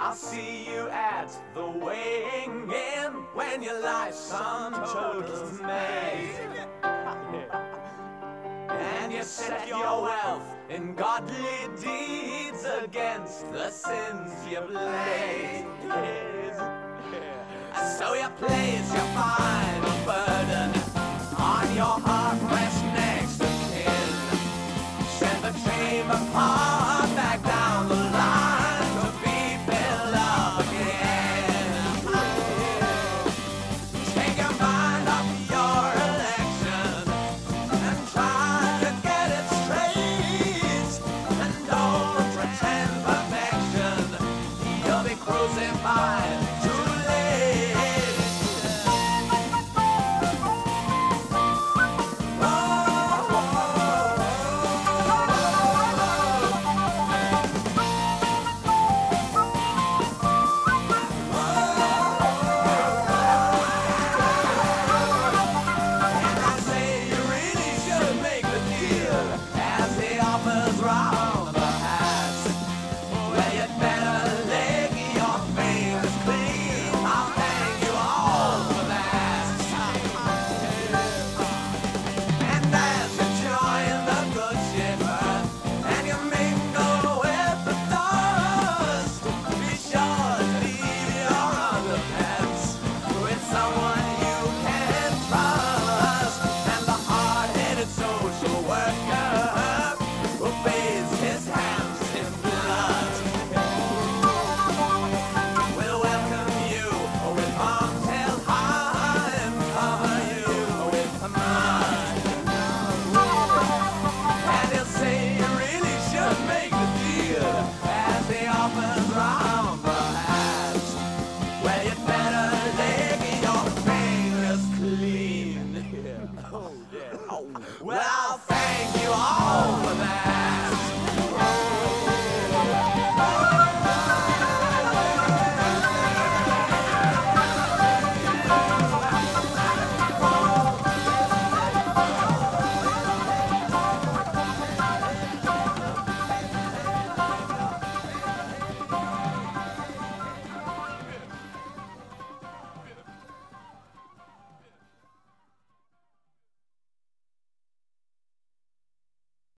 I'll see you at the weighing in when your life's sum totals made. And you set your wealth in godly deeds against the sins you've laid. So you place your final burden on your heart.